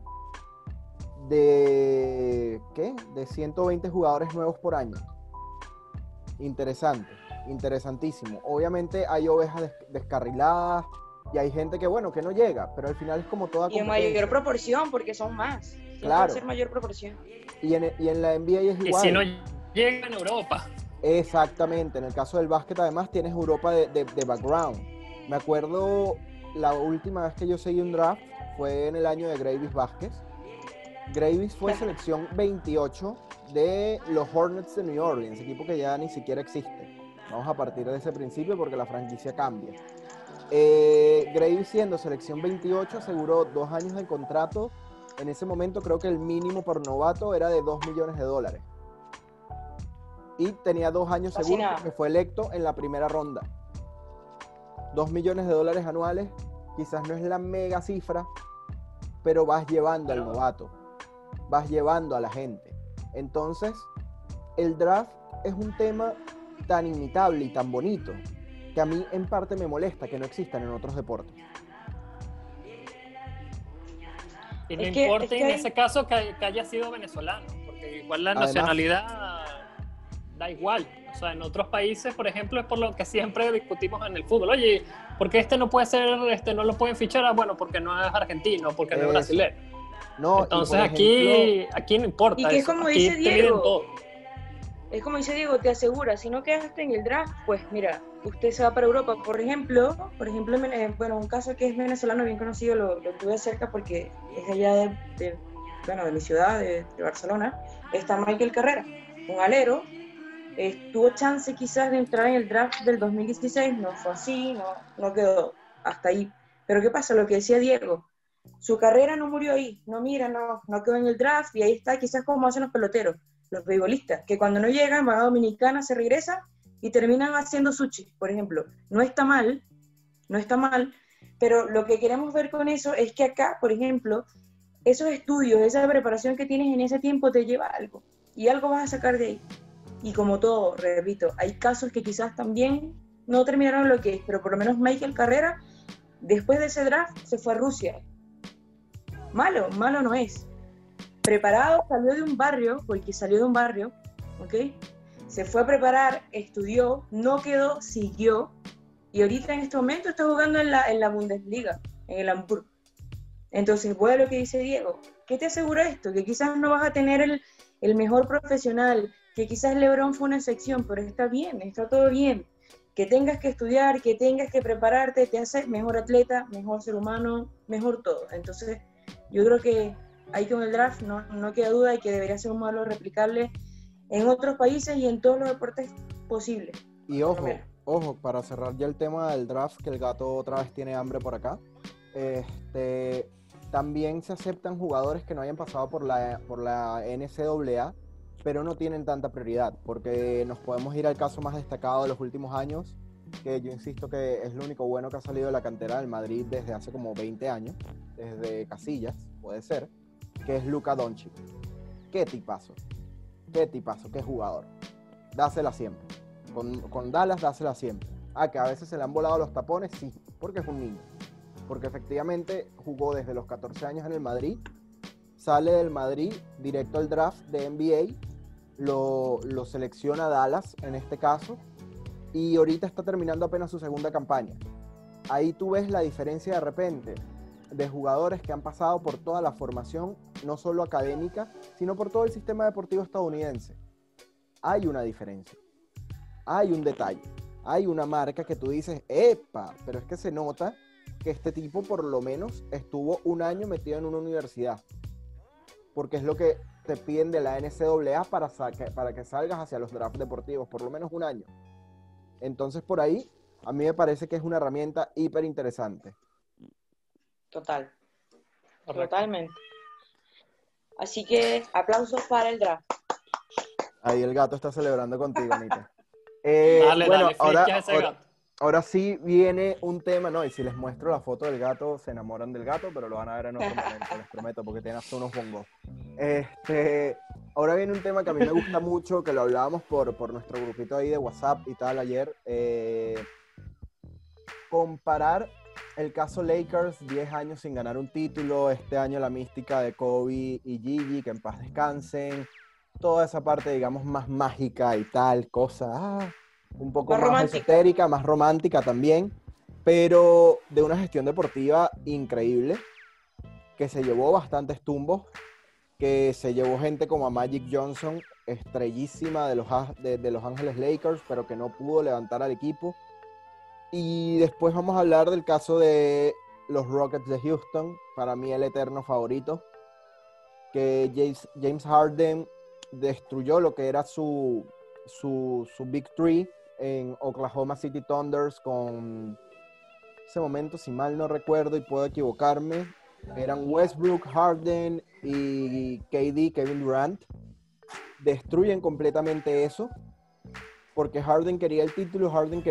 de 120 jugadores nuevos por año. Interesante, interesantísimo. Obviamente hay ovejas descarriladas y hay gente que no llega, pero al final es como toda competencia. Y en mayor proporción, porque son más. Claro. Ser mayor proporción. Y en la NBA es igual. Y si no llega en Europa. Exactamente, en el caso del básquet además tienes Europa de background. Me acuerdo la última vez que yo seguí un draft fue en el año de Gravis Vázquez. Gravis fue selección 28 de los Hornets de New Orleans, equipo que ya ni siquiera existe. Vamos a partir de ese principio porque la franquicia cambia. Gravis, siendo selección 28, aseguró 2 años de contrato. En ese momento creo que el mínimo por novato era de $2 millones. Y tenía 2 años seguros porque fue electo en la primera ronda. $2 millones anuales, quizás no es la mega cifra, pero vas llevando al novato, vas llevando a la gente. Entonces, el draft es un tema tan imitable y tan bonito que a mí en parte me molesta que no existan en otros deportes. Y no importa en ese caso que haya sido venezolano, porque igual la nacionalidad da igual. O sea, en otros países, por ejemplo, es por lo que siempre discutimos en el fútbol. Oye, ¿por qué no puede ser, no lo pueden fichar? Bueno, porque no es argentino, porque no es brasileño. No, entonces aquí no importa. Y que es como dice Diego. Es como dice Diego, te asegura, si no quedaste en el draft, pues mira, usted se va para Europa. Por ejemplo, un caso que es venezolano bien conocido, lo tuve cerca porque es allá de mi ciudad, de Barcelona, está Michael Carrera, un alero. Tuvo chance quizás de entrar en el draft del 2016, no fue así, no quedó hasta ahí. Pero ¿qué pasa? Lo que decía Diego, su carrera no murió ahí, no quedó en el draft, y ahí está quizás como hacen los peloteros, los beisbolistas, que cuando no llegan van a Dominicana, se regresan y terminan haciendo sushi, por ejemplo. No está mal, pero lo que queremos ver con eso es que acá, por ejemplo, esos estudios, esa preparación que tienes en ese tiempo te lleva a algo, y algo vas a sacar de ahí. Y como todo, repito, hay casos que quizás también no terminaron lo que es, pero por lo menos Michael Carrera, después de ese draft, se fue a Rusia. Malo no es. Preparado, salió de un barrio, ¿ok? Se fue a preparar, estudió, no quedó, siguió, y ahorita en este momento está jugando en la Bundesliga, en el Hamburgo. Entonces, voy a lo que dice Diego. ¿Qué te asegura esto? Que quizás no vas a tener el mejor profesional, que quizás LeBron fue una excepción, pero está bien, está todo bien. Que tengas que estudiar, que tengas que prepararte, te hace mejor atleta, mejor ser humano, mejor todo. Entonces, yo creo que ahí con el draft no queda duda de que debería ser un modelo replicable en otros países y en todos los deportes posibles. Y ojo, para cerrar ya el tema del draft, que el gato otra vez tiene hambre por acá, también se aceptan jugadores que no hayan pasado por la NCAA, pero no tienen tanta prioridad, porque nos podemos ir al caso más destacado de los últimos años, que yo insisto que es lo único bueno que ha salido de la cantera del Madrid desde hace como 20 años, desde Casillas, puede ser, que es Luka Doncic. Qué tipazo, qué jugador. Dásela siempre. Con Dallas, dásela siempre. Que a veces se le han volado los tapones, sí, porque es un niño. Porque efectivamente jugó desde los 14 años en el Madrid, sale del Madrid directo al draft de NBA, lo selecciona Dallas en este caso, y ahorita está terminando apenas su segunda campaña. Ahí tú ves la diferencia de repente de jugadores que han pasado por toda la formación, no solo académica, sino por todo el sistema deportivo estadounidense. Hay una diferencia, hay un detalle, hay una marca que tú dices, ¡epa! Pero es que se nota que este tipo por lo menos estuvo un año metido en una universidad, porque es lo que te piden de la NCAA para que salgas hacia los drafts deportivos, por lo menos un año. Entonces por ahí a mí me parece que es una herramienta hiper interesante. Totalmente. Así que aplausos para el draft. Ahí el gato está celebrando contigo, Anita. Dale, ahora sí viene un tema, no, y si les muestro la foto del gato, se enamoran del gato, pero lo van a ver en otro momento, les prometo, porque tiene hasta unos bongos. Ahora viene un tema que a mí me gusta mucho, que lo hablábamos por nuestro grupito ahí de WhatsApp y tal ayer. Comparar el caso Lakers, 10 años sin ganar un título, este año la mística de Kobe y Gigi, que en paz descansen, toda esa parte, digamos, más mágica y tal, cosa, un poco más esotérica, más romántica también, pero de una gestión deportiva increíble, que se llevó bastantes tumbos, que se llevó gente como a Magic Johnson, estrellísima de los Ángeles Lakers, pero que no pudo levantar al equipo. Y después vamos a hablar del caso de los Rockets de Houston, para mí el eterno favorito, que James Harden destruyó lo que era su Big Three en Oklahoma City Thunders con ese momento, si mal no recuerdo y puedo equivocarme, eran Westbrook, Harden y KD, Kevin Durant. Destruyen completamente eso porque Harden quería el título.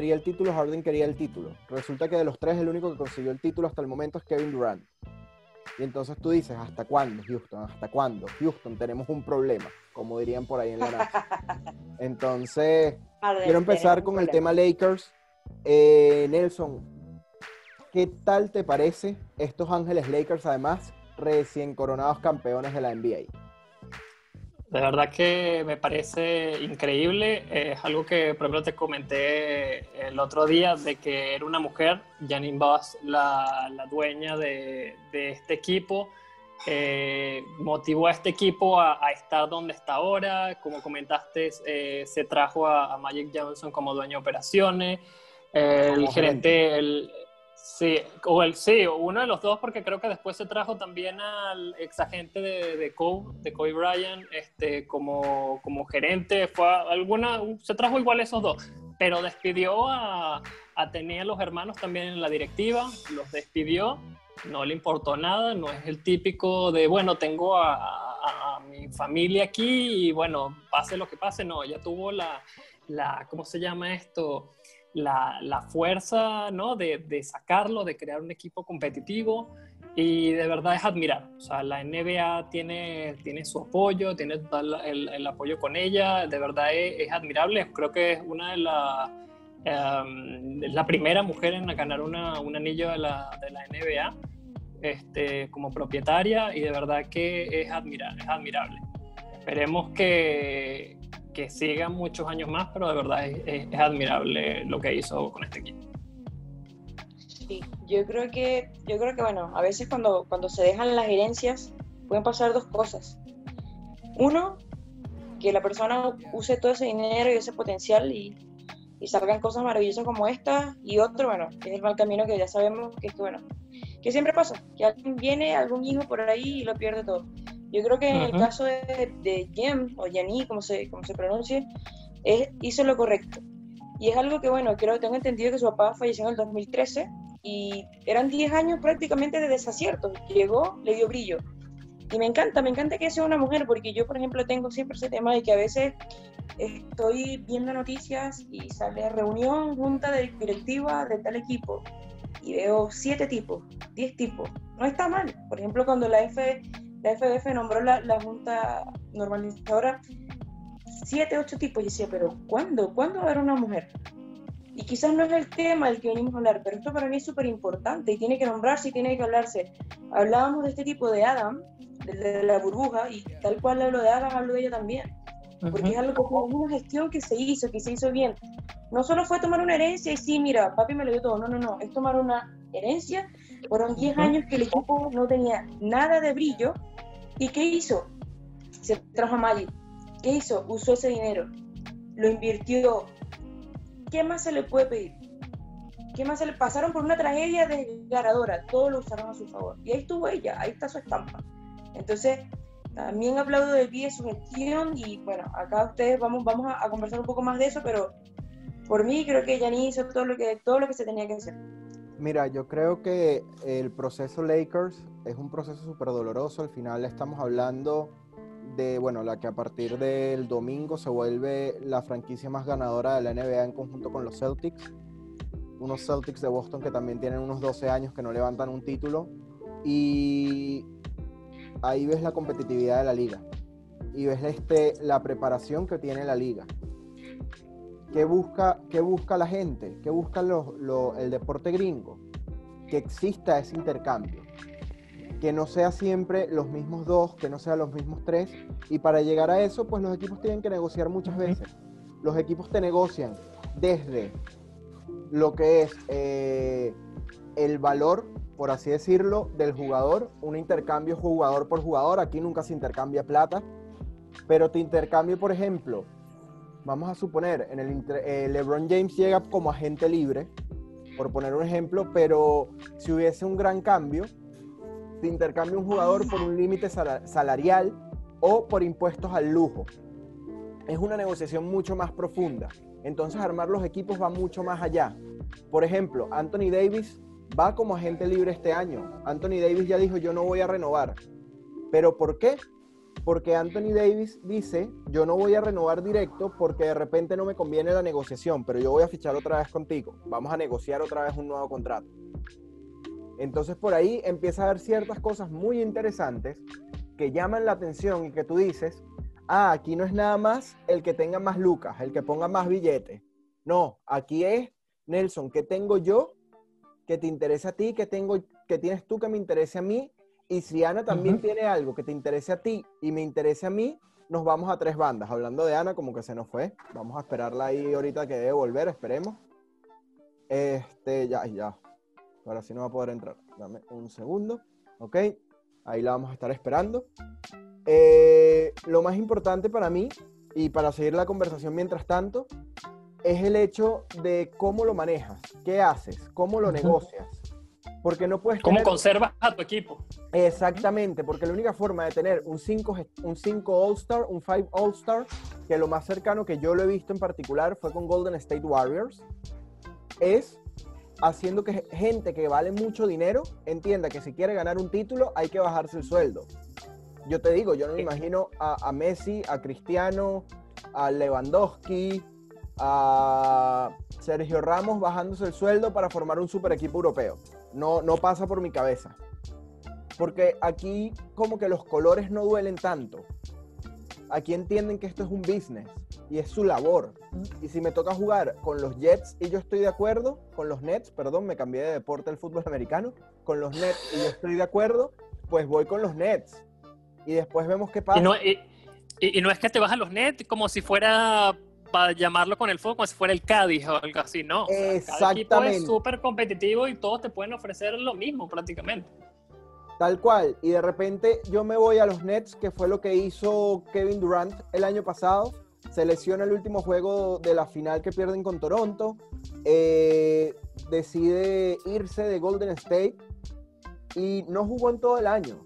Resulta que de los tres el único que consiguió el título hasta el momento es Kevin Durant. Y entonces tú dices, ¿hasta cuándo, Houston? ¿Hasta cuándo? Houston, tenemos un problema, como dirían por ahí en la NASA. Entonces, quiero empezar con el tema Lakers. Nelson, ¿qué tal te parece estos Ángeles Lakers, además, recién coronados campeones de la NBA? De verdad que me parece increíble. Es algo que, por ejemplo, te comenté el otro día, de que era una mujer, Janine Buss, la dueña de este equipo. Motivó a este equipo a estar donde está ahora. Como comentaste, se trajo a Magic Johnson como dueño de operaciones. El gerente... Sí, uno de los dos, porque creo que después se trajo también al exagente de Kobe Bryant, como gerente. Se trajo igual esos dos, pero despidió tenía a los hermanos también en la directiva, los despidió, no le importó nada, no es el típico de, bueno, tengo a mi familia aquí y bueno, pase lo que pase, no, ella tuvo ¿cómo se llama esto?, la fuerza, ¿no?, de sacarlo, de crear un equipo competitivo, y de verdad es admirar. O sea, la NBA tiene su apoyo, tiene total el apoyo con ella, de verdad es admirable. Creo que es una de la primera mujer en ganar un anillo de la NBA como propietaria, y de verdad que es admirable. Esperemos que sigan muchos años más, pero de verdad es admirable lo que hizo con este equipo. Sí, yo creo que bueno, a veces cuando se dejan las herencias pueden pasar dos cosas. Uno, que la persona use todo ese dinero y ese potencial y salgan cosas maravillosas como esta, y otro, bueno, que es el mal camino que ya sabemos que es que, bueno, que siempre pasa, que alguien viene, algún hijo por ahí y lo pierde todo. Yo creo que en el caso de Jem, o Yanni, como se pronuncie, hizo lo correcto. Y es algo que, bueno, tengo entendido que su papá falleció en el 2013 y eran 10 años prácticamente de desaciertos. Llegó, le dio brillo. Y me encanta que sea una mujer, porque yo, por ejemplo, tengo siempre ese tema de que a veces estoy viendo noticias y sale reunión, junta directiva de tal equipo, y veo 7 tipos, 10 tipos. No está mal. Por ejemplo, cuando la FBF nombró la junta normalizadora, 7, 8 tipos, y decía, pero ¿cuándo va a haber una mujer? Y quizás no es el tema del que venimos a hablar, pero esto para mí es súper importante y tiene que nombrarse y tiene que hablarse. Hablábamos de este tipo de Adam, de la burbuja, y tal cual hablo de Adam, hablo de ella también. Porque es algo que fue una gestión que se hizo bien. No solo fue tomar una herencia y sí, mira, papi me lo dio todo. No, es tomar una herencia. Fueron 10 años que el equipo no tenía nada de brillo. ¿Y qué hizo? Se trajo a Magic. ¿Qué hizo? Usó ese dinero. Lo invirtió. ¿Qué más se le puede pedir? ¿Qué más se le pasaron por una tragedia desgarradora? Todo lo usaron a su favor. Y ahí estuvo ella, ahí está su estampa. Entonces, también aplaudo de pie su gestión y bueno, acá ustedes vamos a conversar un poco más de eso, pero por mí creo que Yanni hizo todo lo que se tenía que hacer. Mira, yo creo que el proceso Lakers es un proceso súper doloroso. Al final estamos hablando de, bueno, la que a partir del domingo se vuelve la franquicia más ganadora de la NBA en conjunto con los Celtics. Unos Celtics de Boston que también tienen unos 12 años que no levantan un título. Y ahí ves la competitividad de la liga. Y ves la preparación que tiene la liga. ¿Qué busca la gente? ¿Qué busca el deporte gringo? Que exista ese intercambio. Que no sea siempre los mismos 2, que no sean los mismos 3. Y para llegar a eso, pues los equipos tienen que negociar muchas veces. Los equipos te negocian desde lo que es el valor, por así decirlo, del jugador. Un intercambio jugador por jugador. Aquí nunca se intercambia plata. Pero te intercambio, por ejemplo, vamos a suponer, LeBron James llega como agente libre, por poner un ejemplo, pero si hubiese un gran cambio, te intercambia un jugador por un límite salarial o por impuestos al lujo. Es una negociación mucho más profunda. Entonces armar los equipos va mucho más allá. Por ejemplo, Anthony Davis va como agente libre este año. Anthony Davis ya dijo, yo no voy a renovar. ¿Pero por qué? Porque Anthony Davis dice, yo no voy a renovar directo porque de repente no me conviene la negociación, pero yo voy a fichar otra vez contigo. Vamos a negociar otra vez un nuevo contrato. Entonces por ahí empieza a haber ciertas cosas muy interesantes que llaman la atención y que tú dices, aquí no es nada más el que tenga más lucas, el que ponga más billetes. No, aquí es, Nelson, ¿qué tengo yo que te interesa a ti? ¿Qué tienes tú que me interese a mí? Y si Ana también tiene algo que te interese a ti y me interese a mí, nos vamos a 3 bandas. Hablando de Ana, como que se nos fue. Vamos a esperarla ahí ahorita que debe volver, esperemos. Ya. Ahora sí no va a poder entrar. Dame un segundo. Ok, ahí la vamos a estar esperando. Lo más importante para mí, y para seguir la conversación mientras tanto, es el hecho de cómo lo manejas, qué haces, cómo lo negocias. Porque no puedes ¿Cómo conservas a tu equipo? Exactamente, porque la única forma de tener un 5 All-Star, un 5 All-Star, que lo más cercano que yo lo he visto en particular fue con Golden State Warriors, es haciendo que gente que vale mucho dinero entienda que si quiere ganar un título hay que bajarse el sueldo. Yo te digo, yo no me imagino a Messi, a Cristiano, a Lewandowski, a Sergio Ramos bajándose el sueldo para formar un super equipo europeo. No pasa por mi cabeza. Porque aquí como que los colores no duelen tanto. Aquí entienden que esto es un business y es su labor. Y si me toca jugar con los Jets y yo estoy de acuerdo, con los Nets, perdón, me cambié de deporte al fútbol americano, con los Nets y yo estoy de acuerdo, pues voy con los Nets. Y después vemos qué pasa. Y no es que te vas a los Nets como si fuera para llamarlo con el fútbol, como si fuera el Cádiz o algo así, ¿no? O sea, cada equipo es súper competitivo y todos te pueden ofrecer lo mismo prácticamente. Tal cual, y de repente yo me voy a los Nets, que fue lo que hizo Kevin Durant el año pasado. Se lesiona el último juego de la final que pierden con Toronto, decide irse de Golden State y no jugó en todo el año.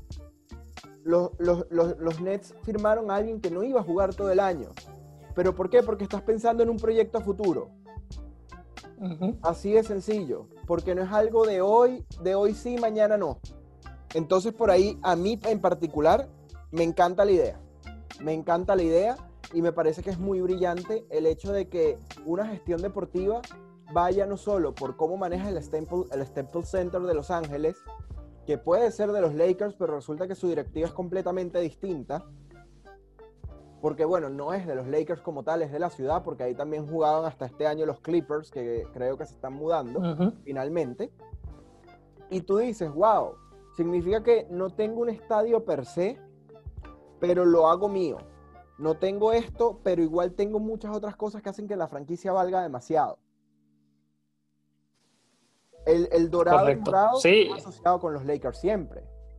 Los Nets firmaron a alguien que no iba a jugar todo el año. ¿Pero por qué? Porque estás pensando en un proyecto a futuro. Uh-huh. Así de sencillo, porque no es algo de hoy sí, mañana no. Entonces por ahí, a mí en particular, me encanta la idea y me parece que es muy brillante el hecho de que una gestión deportiva vaya no solo por cómo maneja el Staples Center de Los Ángeles, que puede ser de los Lakers, pero resulta que su directiva es completamente distinta, porque bueno, no es de los Lakers como tal, es de la ciudad, porque ahí también jugaban hasta este año los Clippers, que creo que se están mudando, uh-huh, finalmente, y tú dices, wow, significa que no tengo un estadio per se, pero lo hago mío. No tengo esto, pero igual tengo muchas otras cosas que hacen que la franquicia valga demasiado. El dorado, sí, está asociado con los Lakers siempre.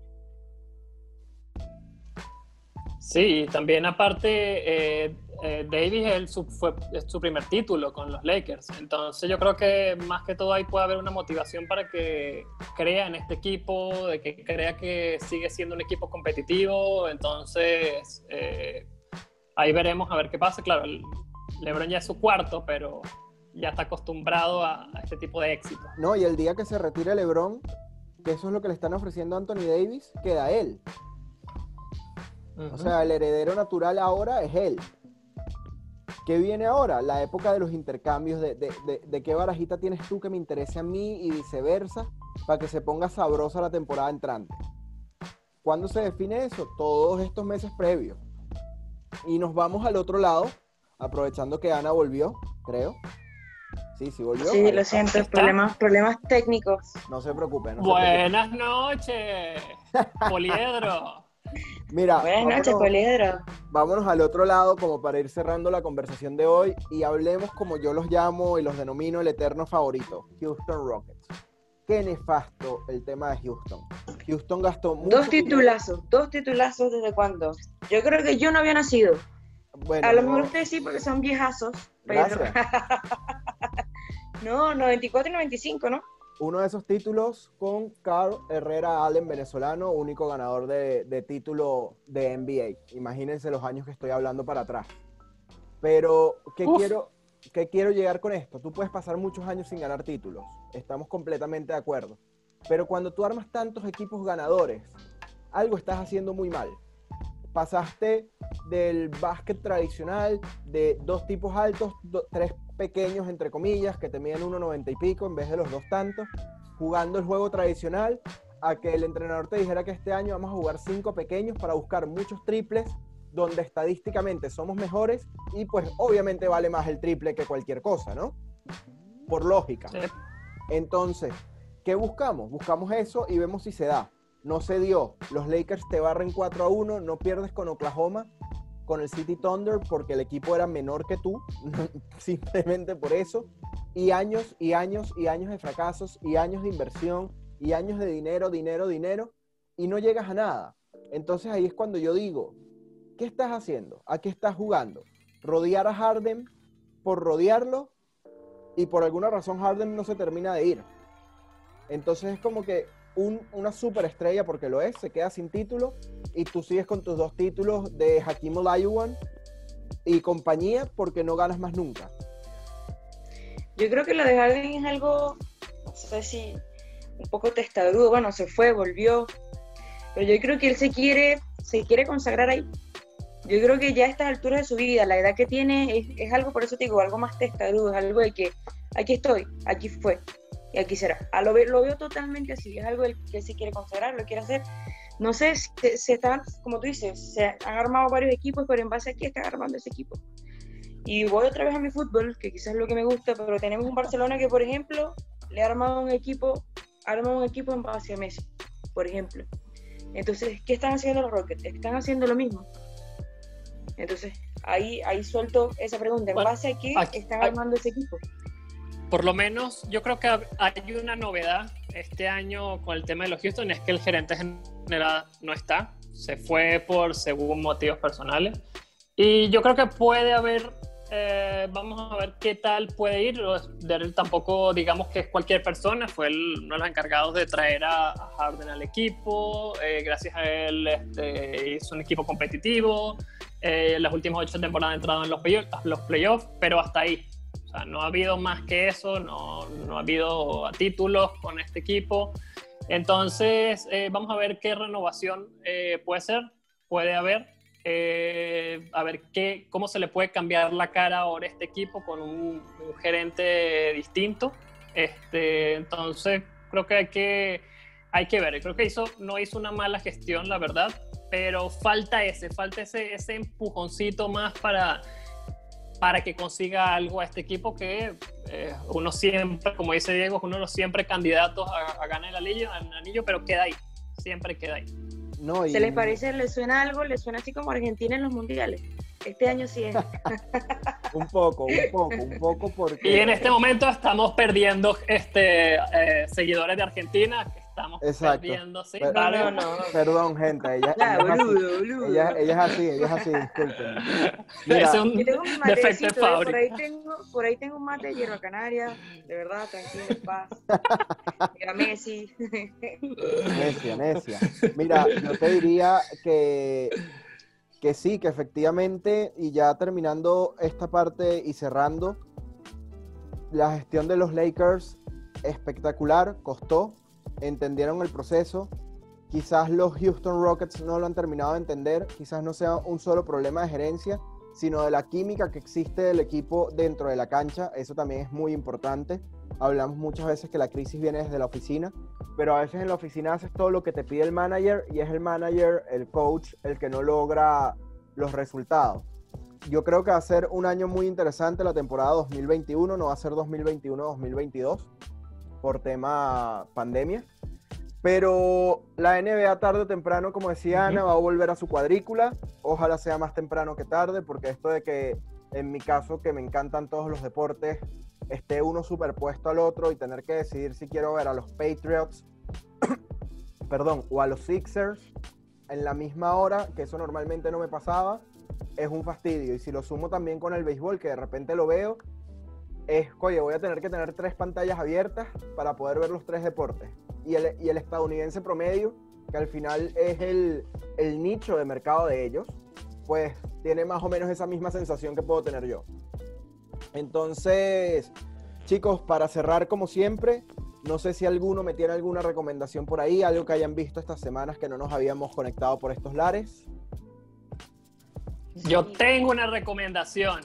Sí, también aparte, Davis fue su primer título con los Lakers. Entonces yo creo que más que todo ahí puede haber una motivación para que crea en este equipo, de que crea que sigue siendo un equipo competitivo. Entonces ahí veremos a ver qué pasa. Claro, LeBron ya es su cuarto, pero ya está acostumbrado a este tipo de éxito. No, y el día que se retire LeBron, que eso es lo que le están ofreciendo a Anthony Davis, queda él. Uh-huh. O sea, el heredero natural ahora es él. ¿Qué viene ahora? La época de los intercambios, de qué barajita tienes tú que me interese a mí y viceversa, para que se ponga sabrosa la temporada entrante. ¿Cuándo se define eso? Todos estos meses previos. Y nos vamos al otro lado, aprovechando que Ana volvió, creo. Sí, volvió. Sí, lo siento, problemas técnicos. No se preocupe. Buenas noches, Poliedro. Mira, buenas noches, Poliedro. Vámonos al otro lado como para ir cerrando la conversación de hoy y hablemos como yo los llamo y los denomino el eterno favorito, Houston Rockets. Qué nefasto el tema de Houston. Houston gastó mucho. Dos titulazos ¿desde cuándo? Yo creo que yo no había nacido. Bueno, a lo mejor ustedes sí porque son viejazos. Pero... No, 94 y 95, ¿no? Uno de esos títulos con Carl Herrera Allen, venezolano, único ganador de título de NBA. Imagínense los años que estoy hablando para atrás. Pero, ¿qué quiero llegar con esto? Tú puedes pasar muchos años sin ganar títulos. Estamos completamente de acuerdo. Pero cuando tú armas tantos equipos ganadores, algo estás haciendo muy mal. Pasaste del básquet tradicional de dos tipos altos, tres pequeños, entre comillas, que te miden 1.90 y pico en vez de los dos tantos, jugando el juego tradicional, a que el entrenador te dijera que este año vamos a jugar 5 pequeños para buscar muchos triples, donde estadísticamente somos mejores y pues obviamente vale más el triple que cualquier cosa, ¿no? Por lógica. Sí. Entonces, ¿qué buscamos? Buscamos eso y vemos si se da. No se dio. Los Lakers te barren 4-1, no pierdes con Oklahoma, con el City Thunder, porque el equipo era menor que tú, simplemente por eso, y años y años y años de fracasos, y años de inversión, y años de dinero, y no llegas a nada. Entonces ahí es cuando yo digo, ¿qué estás haciendo? ¿A qué estás jugando? ¿Rodear a Harden por rodearlo? Y por alguna razón Harden no se termina de ir. Entonces es como que una superestrella, porque lo es, se queda sin título, y tú sigues con tus 2 títulos de Hakeem Olajuwon y compañía porque no ganas más nunca. Yo creo que lo de Harden es algo, no sé si un poco testarudo. Bueno, se fue, volvió, pero yo creo que él se quiere consagrar ahí. Yo creo que ya a estas alturas de su vida, la edad que tiene es algo, por eso te digo, algo más testarudo, es algo de que aquí estoy, aquí fue y aquí será. Lo veo totalmente así, es algo que sí quiere consagrar, lo quiere hacer. No sé, se están, como tú dices, se han armado varios equipos, pero en base a qué están armando ese equipo. Y voy otra vez a mi fútbol, que quizás es lo que me gusta, pero tenemos un Barcelona que, por ejemplo, le ha armado un equipo en base a Messi, por ejemplo. Entonces, ¿qué están haciendo los Rockets? Están haciendo lo mismo. Entonces, ahí suelto esa pregunta. ¿En base a qué están armando ese equipo? Por lo menos yo creo que hay una novedad este año con el tema de los Houston, es que el gerente general no está, se fue según motivos personales, y yo creo que puede haber, vamos a ver qué tal puede ir. Él tampoco digamos que es cualquier persona, fue uno de los encargados de traer a Harden al equipo, gracias a él hizo un equipo competitivo, las últimas 8 temporadas ha entrado en los playoffs, pero hasta ahí. O sea, no ha habido más que eso, no ha habido títulos con este equipo. Entonces, vamos a ver qué renovación puede haber. A ver cómo se le puede cambiar la cara ahora a este equipo con un gerente distinto. Entonces, creo que hay que ver. Creo que no hizo una mala gestión, la verdad, pero falta ese empujoncito más para que consiga algo a este equipo que uno siempre, como dice Diego, es uno de los siempre candidatos a ganar el anillo, pero queda ahí, siempre queda ahí. No, ¿se les parece, le suena algo? ¿Le suena así como Argentina en los mundiales? Este año sí es. un poco, porque... Y en este momento estamos perdiendo seguidores de Argentina, estamos perdiendo, ¿sí? No. Perdón, gente, ella es así, disculpen. Es un defecto de fábrica. Por ahí tengo un mate de hierba canaria, de verdad, tranquilo, en paz. Mira, Messi. Necia. Mira, yo te diría que sí, que efectivamente, y ya terminando esta parte y cerrando, la gestión de los Lakers, espectacular, costó, entendieron el proceso. Quizás los Houston Rockets no lo han terminado de entender, quizás no sea un solo problema de gerencia, sino de la química que existe del equipo dentro de la cancha. Eso también es muy importante. Hablamos muchas veces que la crisis viene desde la oficina, pero a veces en la oficina haces todo lo que te pide el manager y es el manager, el coach, el que no logra los resultados. Yo creo que va a ser un año muy interesante la temporada 2021, no va a ser 2021-2022 por tema pandemia, pero la NBA tarde o temprano, como decía Ana, va a volver a su cuadrícula. Ojalá sea más temprano que tarde, porque esto de que, en mi caso, que me encantan todos los deportes, esté uno superpuesto al otro y tener que decidir si quiero ver a los Patriots o a los Sixers en la misma hora, que eso normalmente no me pasaba, es un fastidio. Y si lo sumo también con el béisbol, que de repente lo veo, oye, voy a tener que tener 3 pantallas abiertas para poder ver los 3 deportes. Y el estadounidense promedio, que al final es el nicho de mercado de ellos, pues tiene más o menos esa misma sensación que puedo tener yo. Entonces, chicos, para cerrar como siempre, no sé si alguno me tiene alguna recomendación por ahí, algo que hayan visto estas semanas que no nos habíamos conectado por estos lares. Yo tengo una recomendación.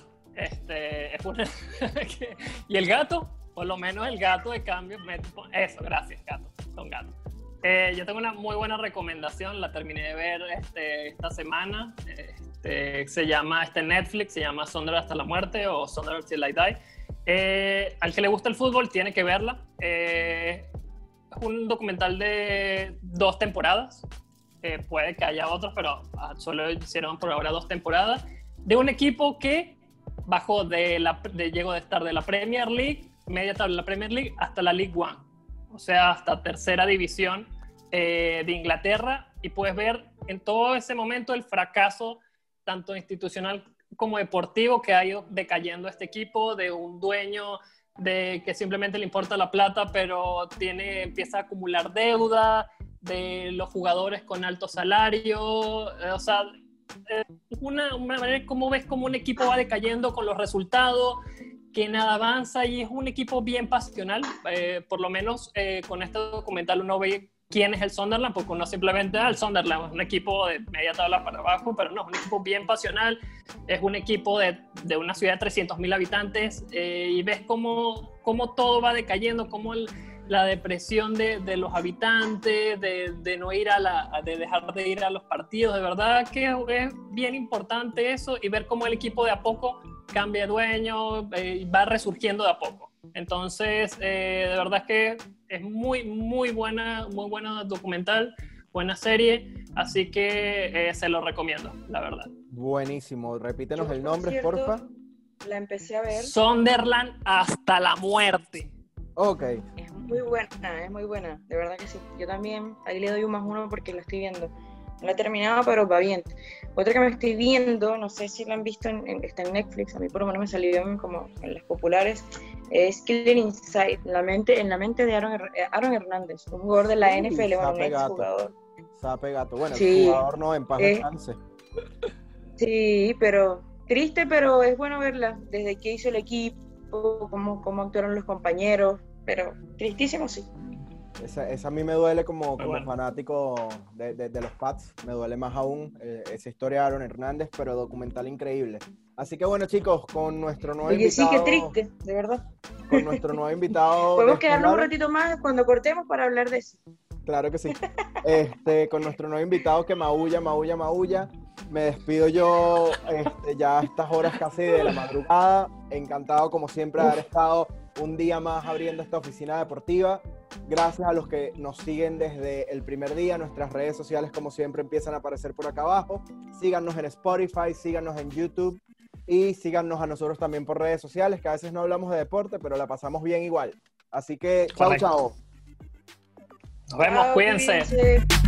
¿Y el gato? Por lo menos el gato de cambio. Eso, gracias, gato. Son gatos. Yo tengo una muy buena recomendación, la terminé de ver esta semana. Se llama Netflix, se llama Sunderland hasta la muerte o Sunderland Till I Die. Al que le gusta el fútbol tiene que verla. Es un documental de 2 temporadas. Puede que haya otros, pero solo hicieron por ahora 2 temporadas de un equipo que bajó llegó de estar de la Premier League, media tabla de la Premier League, hasta la League One, o sea, hasta tercera división de Inglaterra, y puedes ver en todo ese momento el fracaso tanto institucional como deportivo que ha ido decayendo este equipo, de un dueño que simplemente le importa la plata, pero empieza a acumular deuda, de los jugadores con alto salario, o sea, una manera como ves como un equipo va decayendo con los resultados, que nada avanza, y es un equipo bien pasional. Por lo menos con este documental uno ve quién es el Sunderland, porque uno simplemente el Sunderland es un equipo de media tabla para abajo, pero no, es un equipo bien pasional, es un equipo de una ciudad de 300,000 habitantes, y ves cómo todo va decayendo, cómo la depresión de los habitantes, de no ir de dejar de ir a los partidos. De verdad que es bien importante eso, y ver cómo el equipo de a poco cambia de dueño y va resurgiendo de a poco. Entonces, de verdad que es muy buena documental, buena serie, así que se lo recomiendo, la verdad. Buenísimo. Repítenos Yo, el por nombre, cierto, porfa. la empecé a ver. Sunderland hasta la muerte. Ok. Es muy buena, de verdad que sí. Yo también, ahí le doy un +1 porque la estoy viendo. No la he terminado, pero va bien. Otra que me estoy viendo, no sé si la han visto, está en Netflix, a mí por lo menos me salió como en las populares, es Killer Inside, en la mente de Aaron Hernández, un jugador de la NFL, bueno, un exjugador. Sape gato. Bueno, el Sí, jugador no, en paz descanse. sí, pero triste, pero es bueno verla, desde que hizo el equipo, cómo actuaron los compañeros, pero tristísimo, sí. Esa a mí me duele como fanático de los Pats, me duele más aún esa historia de Aaron Hernández, pero documental increíble. Así que bueno, chicos, con nuestro nuevo invitado... Sí, qué triste, de verdad. Con nuestro nuevo invitado... Podemos quedarnos un ratito más cuando cortemos para hablar de eso. Claro que sí. Con nuestro nuevo invitado que maulla. Me despido yo ya a estas horas casi de la madrugada. Encantado, como siempre, de haber estado un día más abriendo esta oficina deportiva. Gracias a los que nos siguen desde el primer día. Nuestras redes sociales, como siempre, empiezan a aparecer por acá abajo. Síganos en Spotify, síganos en YouTube y síganos a nosotros también por redes sociales, que a veces no hablamos de deporte, pero la pasamos bien igual. Así que, chao. Nos vemos, cuídense.